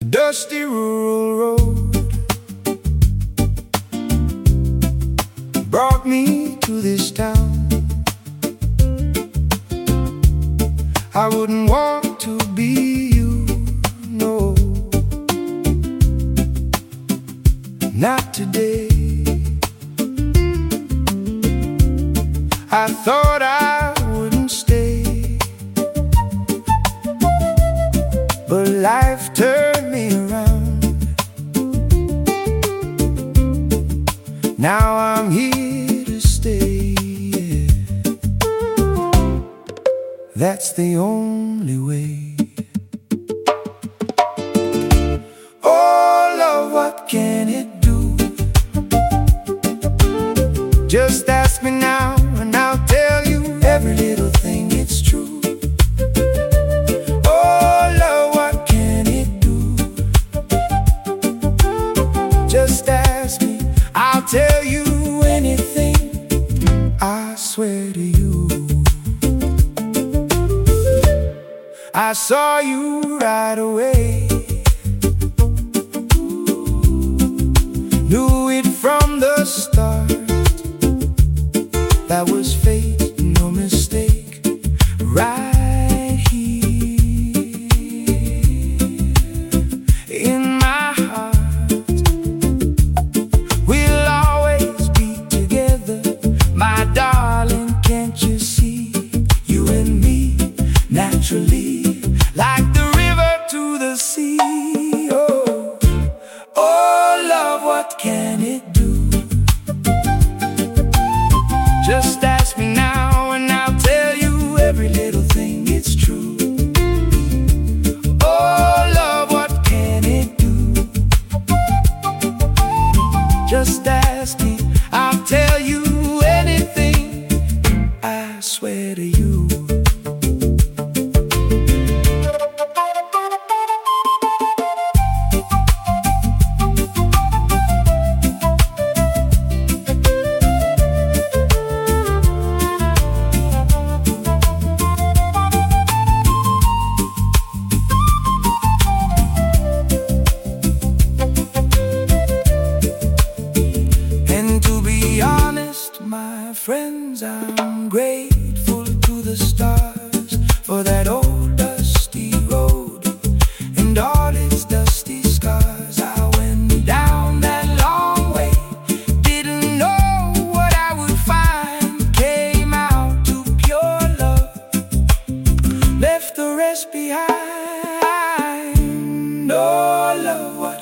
dusty rural road brought me to this town. I wouldn't want to be you, no, not today. I thought I wouldn't stay, but life turned me around. Now I'm here to stay, yeah. That's the only way. Oh love, what can it do? Just ask me now and I'll tell you every little thing, it's true. Oh love, what can it do? Just ask me, I'll tell you anything, I swear to you. I saw you right away, knew it from the start. That was fate, no mistake, right here in my heart. We'll always be together, my darling, can't you see? You and me, naturally, like the river to the sea. Oh, oh love, what can it do? Just ask me now and I'll tell you every little thing, it's true. Oh love, what can it do? Just ask me, I'll tell you anything, I swear to you. My friends, I'm grateful to the stars for that old dusty road and all its dusty scars. I went down that long way, didn't know what I would find. Came out to pure love, left the rest behind. Oh love, what